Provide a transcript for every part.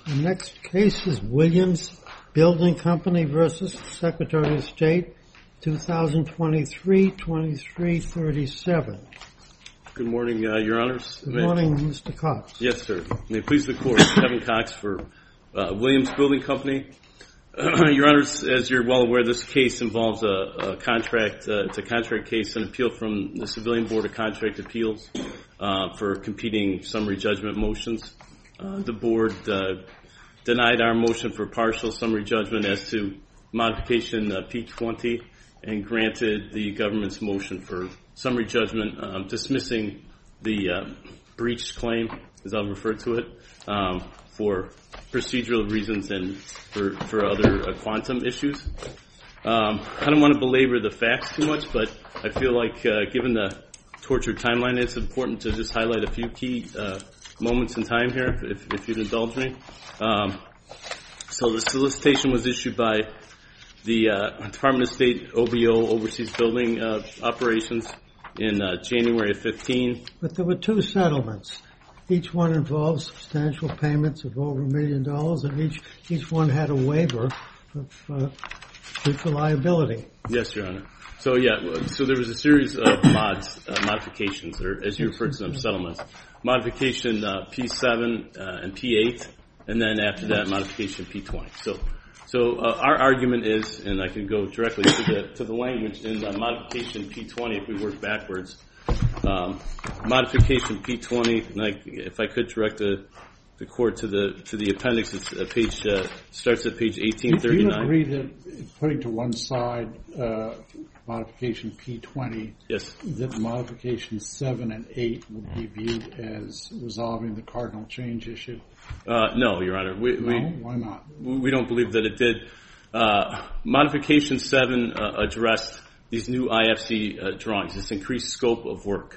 The next case is Williams Building Company versus Secretary of State, 2023-2337. Good morning, Your Honors. Good morning, Mr. Cox. Yes, sir. May it please the Court, Kevin Cox for Williams Building Company. Your Honors, as you're well aware, this case involves a contract. It's a contract case, an appeal from the Civilian Board of Contract Appeals for competing summary judgment motions. The Board denied our motion for partial summary judgment as to modification P20 and granted the government's motion for summary judgment dismissing the breach claim, as I'll refer to it, for procedural reasons and for other quantum issues. I don't want to belabor the facts too much, but I feel like given the tortured timeline, it's important to just highlight a few key moments in time here, if you'd indulge me. So the solicitation was issued by the Department of State OBO, Overseas Building Operations, in January of 15. But there were two settlements. Each one involves substantial payments of over $1 million, and each one had a waiver of future liability. Yes, Your Honor. So there was a series of modifications, or as you referred to them, settlements. Modification P7 and P8, and then after that, modification P20. So our argument is, and I can go directly to the language in modification P20 if we work backwards. Modification P20, and if I could direct the Court to the appendix, it's starts at page 1839. Do you agree that putting to one side modification P20, yes, that modification 7 and 8 would be viewed as resolving the cardinal change issue? No, Your Honor. Why not? We don't believe that it did. Modification 7 addressed these new IFC drawings, this increased scope of work.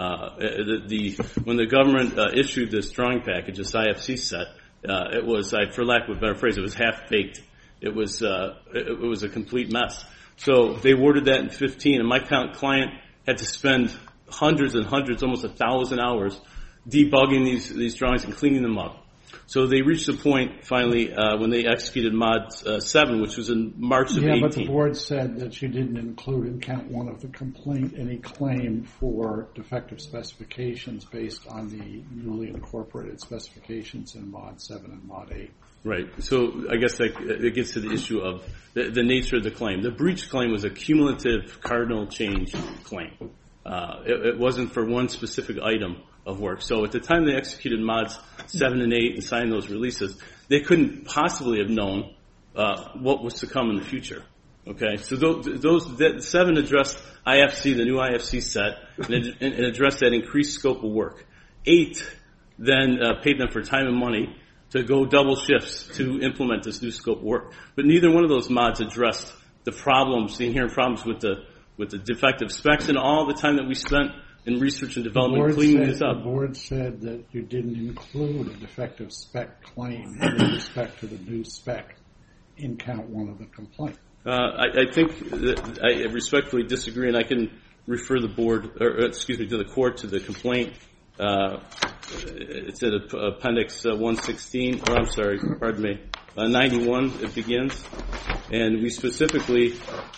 When the government issued this drawing package, this IFC set, it was, for lack of a better phrase, it was half-baked. It was a complete mess. So they awarded that in 15, and my client had to spend hundreds and hundreds, almost 1,000 hours, debugging these drawings and cleaning them up. So they reached the point, finally, when they executed Mod 7, which was in March of 18. Yeah, but the Board said that you didn't include in count 1 of the complaint any claim for defective specifications based on the newly incorporated specifications in Mod 7 and Mod 8. Right. So I guess it gets to the issue of the nature of the claim. The breach claim was a cumulative cardinal change claim. It wasn't for one specific item of work. So at the time they executed Mods 7 and 8 and signed those releases, they couldn't possibly have known what was to come in the future. Okay, so that 7 addressed IFC, the new IFC set, and addressed that increased scope of work. 8 then paid them for time and money to go double shifts to implement this new scope of work. But neither one of those mods addressed the inherent problems with the defective specs and all the time that we spent in research and development cleaning this up. The Board said that you didn't include a defective spec claim with respect to the new spec in count 1 of the complaint. I think that I respectfully disagree, and I can refer the to the Court to the complaint. It's at Appendix 116, 91. It begins, and we specifically.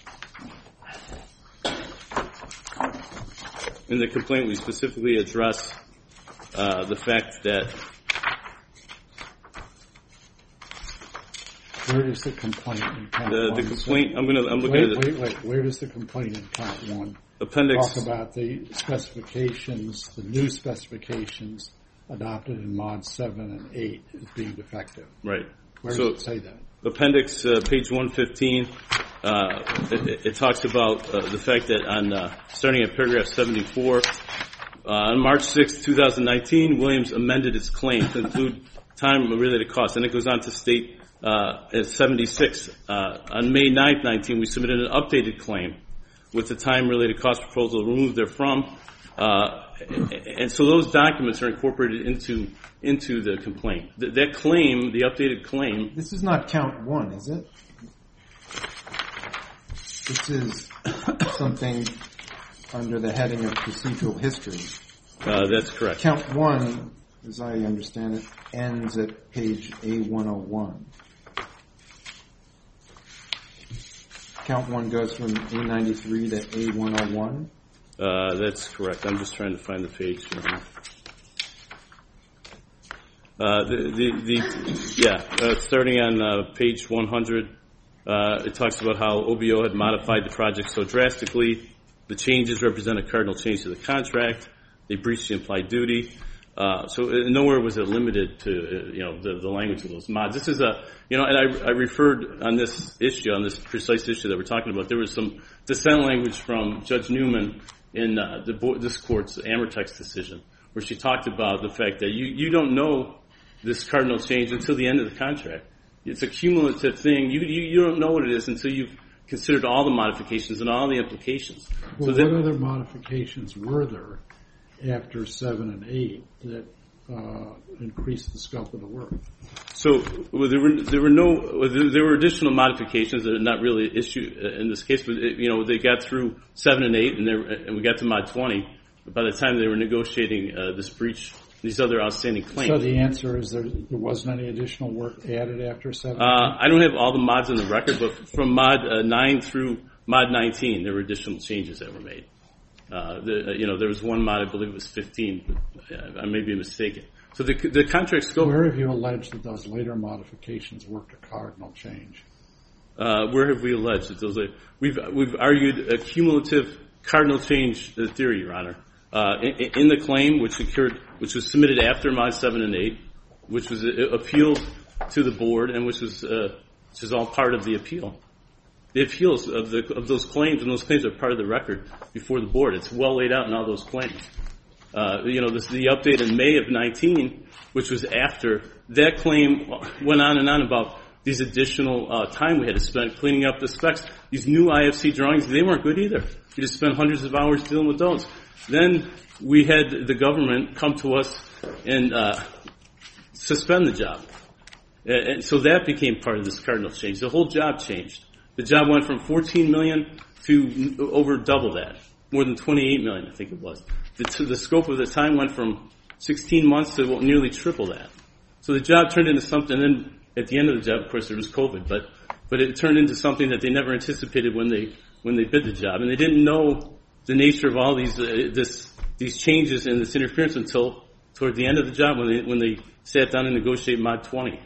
In the complaint, we specifically address the fact that. Where does the complaint in count 1? The complaint. I'm looking at it. Wait. Where does the complaint in count 1 appendix talk about the specifications, the new specifications adopted in Mod 7 and 8 as being defective? Right. Where does it say that? Appendix page 115. It talks about the fact that starting at paragraph 74, on March 6, 2019, Williams amended its claim to include time-related costs, and it goes on to state at 76. On May 9, 19, we submitted an updated claim with the time-related cost proposal removed therefrom, and so those documents are incorporated into the complaint. That claim, the updated claim. This is not count 1, is it? This is something under the heading of procedural history. That's correct. Count 1 as I understand it, ends at page A101. Count 1 goes from A93 to A101. That's correct. I'm just trying to find the page. Starting on page 100, it talks about how OBO had modified the project so drastically. The changes represent a cardinal change to the contract. They breached the implied duty. So nowhere was it limited to the language of those mods. This is and I referred on this issue, on this precise issue that we're talking about. There was some dissent language from Judge Newman in this court's Amertex decision, where she talked about the fact that you don't know this cardinal change until the end of the contract. It's a cumulative thing. You don't know what it is until you've considered all the modifications and all the implications. Well, what other modifications were there after 7 and 8 that increased the scope of the work? So there were additional modifications that are not really an issue in this case, but they got through 7 and 8, and we got to mod 20. By the time they were negotiating this breach, these other outstanding claims. So the answer is there wasn't any additional work added after 7? I don't have all the mods on the record, but from mod 9 through mod 19, there were additional changes that were made. There was one mod, I believe it was 15, but I may be mistaken. So the contract scope. Where have you alleged that those later modifications worked a cardinal change? Where have we alleged that those? We've argued a cumulative cardinal change theory, Your Honor, in the claim which was submitted after mod 7 and 8, which was appealed to the board, and which is all part of the appeal. The appeals of those claims, and those claims are part of the record before the board. It's well laid out in all those claims. The update in May of 19, which was after, that claim went on and on about these additional time we had to spend cleaning up the specs. These new IFC drawings, they weren't good either. You just spent hundreds of hours dealing with those. Then we had the government come to us and suspend the job. And so that became part of this cardinal change. The whole job changed. The job went from $14 million to over double that, more than $28 million, I think it was. The scope of the time went from 16 months to nearly triple that. So the job turned into something. And then at the end of the job, of course, there was COVID, but it turned into something that they never anticipated when they bid the job, and they didn't know the nature of all these changes and this interference until toward the end of the job when they sat down and negotiated mod 20.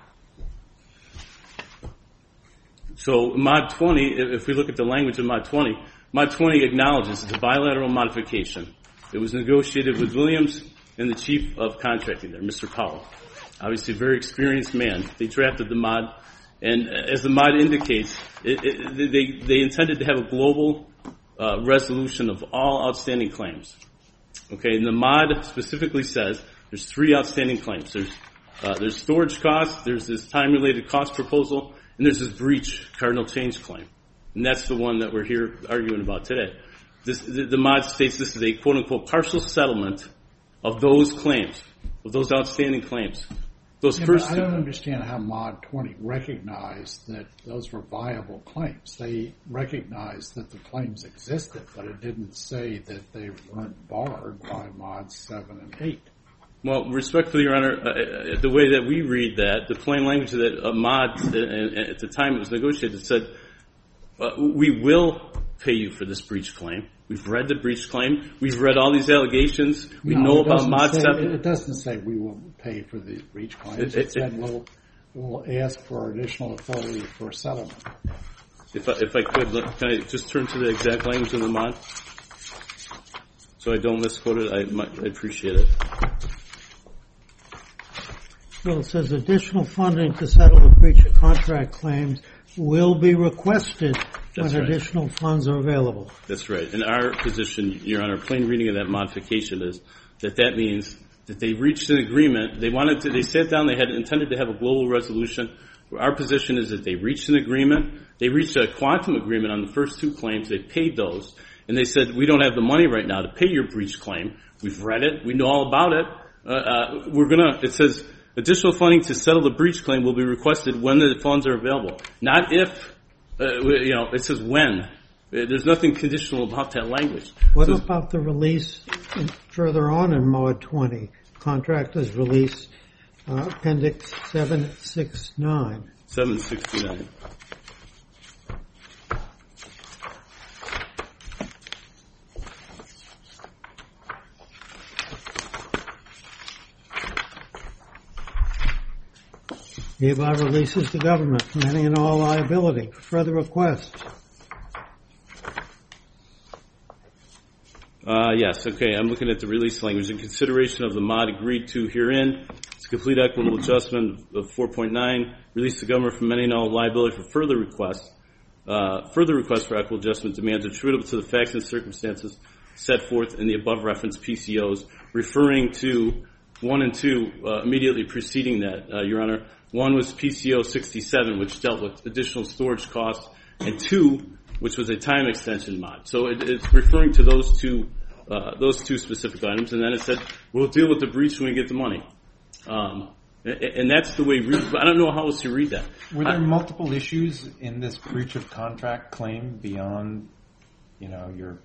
So mod 20, if we look at the language of mod 20 acknowledges it's a bilateral modification. It was negotiated with Williams and the chief of contracting there, Mr. Powell. Obviously a very experienced man. They drafted the mod, and as the mod indicates, they intended to have a global resolution of all outstanding claims. Okay, and the mod specifically says there's 3 outstanding claims. There's storage costs, there's this time-related cost proposal, and there's this breach cardinal change claim. And that's the one that we're here arguing about today. The mod states this is a quote-unquote partial settlement of those claims, of those outstanding claims. I don't understand how mod 20 recognized that those were viable claims. They recognized that the claims existed, but it didn't say that they weren't barred by mods 7 and 8. Well, respectfully, Your Honor, the way that we read that, the plain language of that mod at the time it was negotiated said, we will pay you for this breach claim. We've read the breach claim. We've read all these allegations. We know about mod 7. It doesn't say we will pay for the breach claims. It said we'll ask for additional authority for settlement. If I could, can I just turn to the exact language of the mod? So I don't misquote it. I appreciate it. Well, it says additional funding to settle the breach of contract claims will be requested when additional funds are available. That's right. In our position, Your Honor, plain reading of that modification is that means that they reached an agreement. They sat down, they had intended to have a global resolution. Our position is that they reached an agreement. They reached a quantum agreement on the first 2 claims. They paid those. And they said, we don't have the money right now to pay your breach claim. We've read it. We know all about it. It says, additional funding to settle the breach claim will be requested when the funds are available. Not if, it says when. There's nothing conditional about that language. What about the release further on in mod 20? Contractors Release, Appendix 769. 769. Hereby releases the government from any and all liability. Further requests? Yes, okay, I'm looking at the release language. In consideration of the mod agreed to herein, it's a complete equitable adjustment of 4.9, release the government from any and all liability for further requests for equitable adjustment demands attributable to the facts and circumstances set forth in the above referenced PCOs, referring to 1 and 2 immediately preceding that, Your Honor. 1 was PCO 67, which dealt with additional storage costs, and 2, which was a time extension mod. So it's referring to those two specific items, and then it said, we'll deal with the breach when we get the money. And that's the way, I don't know how else to read that. Were there multiple issues in this breach of contract claim beyond, your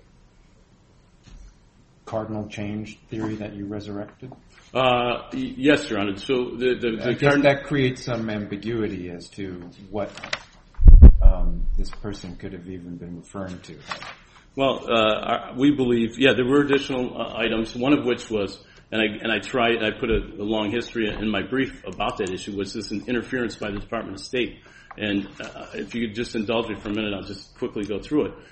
cardinal change theory that you resurrected? Yes, Your Honor. So I guess that creates some ambiguity as to what this person could have even been referring to. Well, we believe, there were additional items. One of which was, and I put a long history in my brief about that issue, was this an interference by the Department of State. And if you could just indulge me for a minute, I'll just quickly go through it.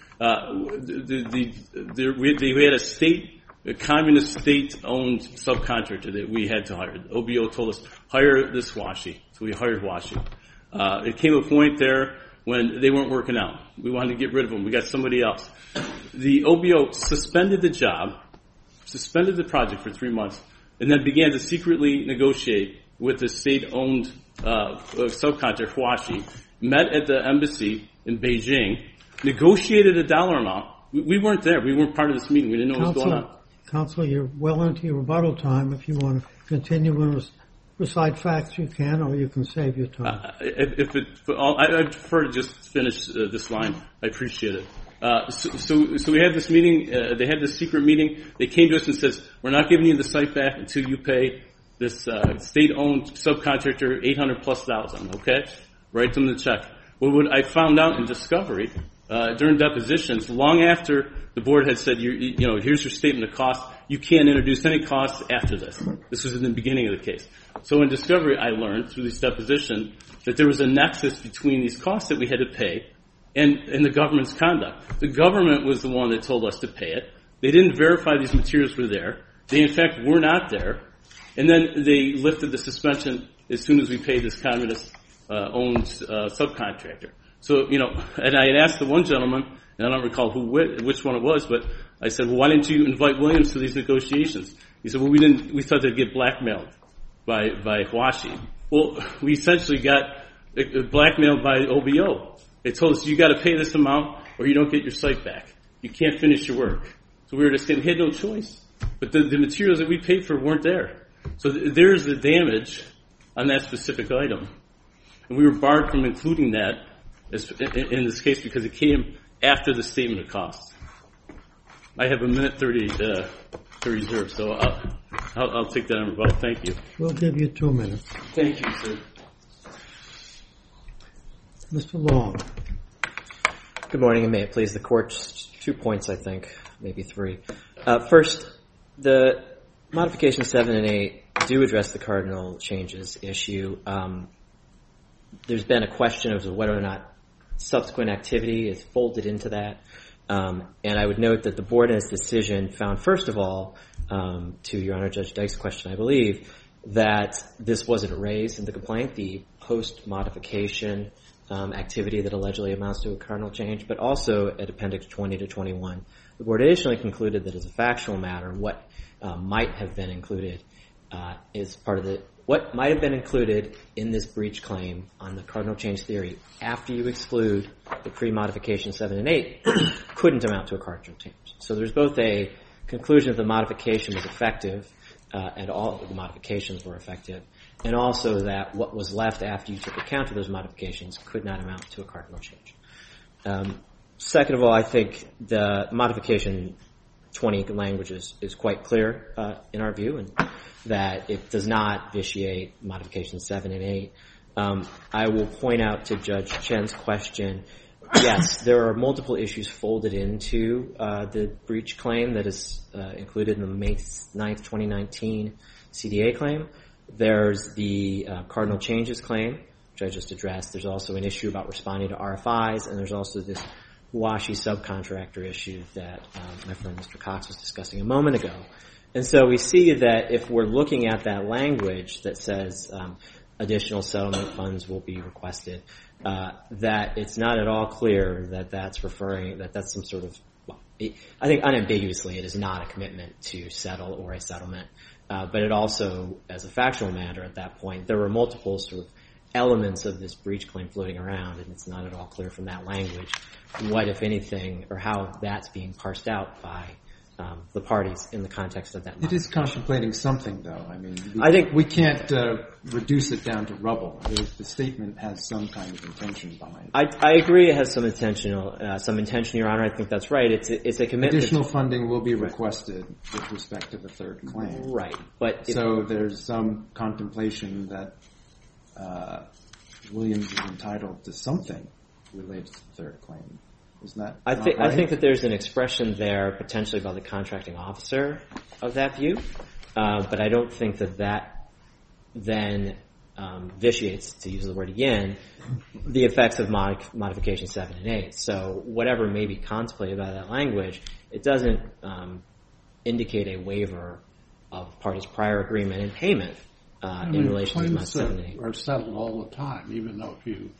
We had a communist state-owned subcontractor that we had to hire. The OBO told us, hire this Washi. So we hired Washi. It came a point there when they weren't working out. We wanted to get rid of them. We got somebody else. The OBO suspended the job, suspended the project for 3 months, and then began to secretly negotiate with the state-owned subcontractor, Washi, met at the embassy in Beijing, negotiated a dollar amount. We weren't there. We weren't part of this meeting. We didn't know what was going on. Counsel, you're well into your rebuttal time. If you want to continue and recite facts, you can, or you can save your time. I prefer to just finish this line. I appreciate it. So we had this meeting. They had this secret meeting. They came to us and says, "We're not giving you the site back until you pay this state-owned subcontractor $800,000+." Okay, write them the check. Well, what I found out in discovery during depositions, long after the board had said, here's your statement of cost, you can't introduce any costs after this. This was in the beginning of the case. So in discovery, I learned through this deposition that there was a nexus between these costs that we had to pay and the government's conduct. The government was the one that told us to pay it. They didn't verify these materials were there. They, in fact, were not there. And then they lifted the suspension as soon as we paid this communist-owned subcontractor. So, and I had asked the one gentleman, and I don't recall which one it was, but I said, well, why didn't you invite Williams to these negotiations? He said, well, we thought they'd get blackmailed by Washi. Well, we essentially got blackmailed by OBO. They told us, you got to pay this amount or you don't get your site back. You can't finish your work. So we were just saying, we had no choice. But the materials that we paid for weren't there. So there's the damage on that specific item. And we were barred from including that in this case because it came after the statement of costs. I have 1:30 to reserve, so I'll take that on rebuttal. Thank you. We'll give you 2 minutes. Thank you, sir. Mr. Long. Good morning, and may it please the Court. Just 2 points, I think, maybe 3. First, the modifications 7 and 8 do address the cardinal changes issue. There's been a question of whether or not subsequent activity is folded into that. And I would note that the board in its decision found, first of all, to Your Honor, Judge Dyke's question, I believe, that this wasn't raised in the complaint, the post-modification activity that allegedly amounts to a cardinal change, but also at Appendix 20 to 21. The board additionally concluded that as a factual matter, what might have been included is part of what might have been included in this breach claim on the cardinal change theory after you exclude the pre-modification 7 and 8 couldn't amount to a cardinal change. So there's both a conclusion that the modification was effective and all of the modifications were effective, and also that what was left after you took account of those modifications could not amount to a cardinal change. Second of all, I think the modification 20 language is quite clear in our view, and that it does not vitiate modifications 7 and 8. I will point out to Judge Chen's question, yes, there are multiple issues folded into the breach claim that is included in the May 9th, 2019 CDA claim. There's the cardinal changes claim, which I just addressed. There's also an issue about responding to RFIs, and there's also this WASHI subcontractor issue that my friend Mr. Cox was discussing a moment ago. And so we see that if we're looking at that language that says additional settlement funds will be requested, that it's not at all clear that that's some sort of, I think unambiguously it is not a commitment to settle or a settlement. But it also, as a factual matter at that point, there were multiple sort of elements of this breach claim floating around, and it's not at all clear from that language what, if anything, or how that's being parsed out by the parties in the context of that. It is contemplating something, though. I mean, I think we can't reduce it down to rubble. The statement has some kind of intention behind it. I agree it has some intention, Your Honor. I think that's right. It's a commitment. Additional funding will be requested with respect to the third claim. Right. But so there's some contemplation that Williams is entitled to something related to the third claim. Isn't that right? I think that there's an expression there potentially by the contracting officer of that view, but I don't think that then vitiates, to use the word again, the effects of modification 7 and 8. So whatever may be contemplated by that language, it doesn't indicate a waiver of parties' prior agreement and payment in relation to mod 7 and 8. Claims are settled all the time, even though if you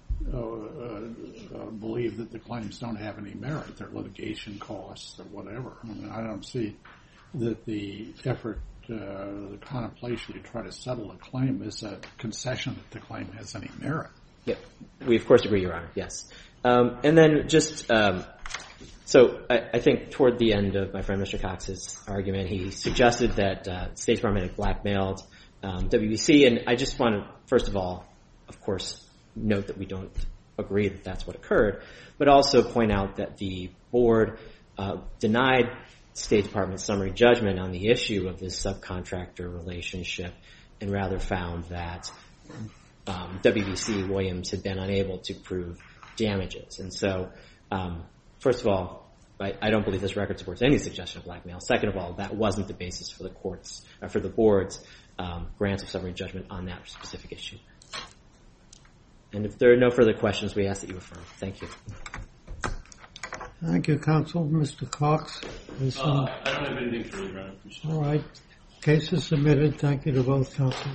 believe that the claims don't have any merit, they're litigation costs or whatever. I mean, I don't see that the effort, the contemplation to try to settle a claim is a concession that the claim has any merit. Yep. We, of course, agree, Your Honor. Yes. And then just, so I think toward the end of my friend Mr. Cox's argument, he suggested that State Department had blackmailed WBC, and I just want to, first of all, of course, note that we don't agree that that's what occurred, but also point out that the board denied State Department summary judgment on the issue of this subcontractor relationship and rather found that WBC Williams had been unable to prove damages. And so, first of all, I don't believe this record supports any suggestion of blackmail. Second of all, that wasn't the basis for the court's, for the board's grants of summary judgment on that specific issue. And if there are no further questions, we ask that you affirm. Thank you. Thank you, counsel. Mr. Cox? I don't have anything further, Your Honor. All right. Case is submitted. Thank you to both counsel.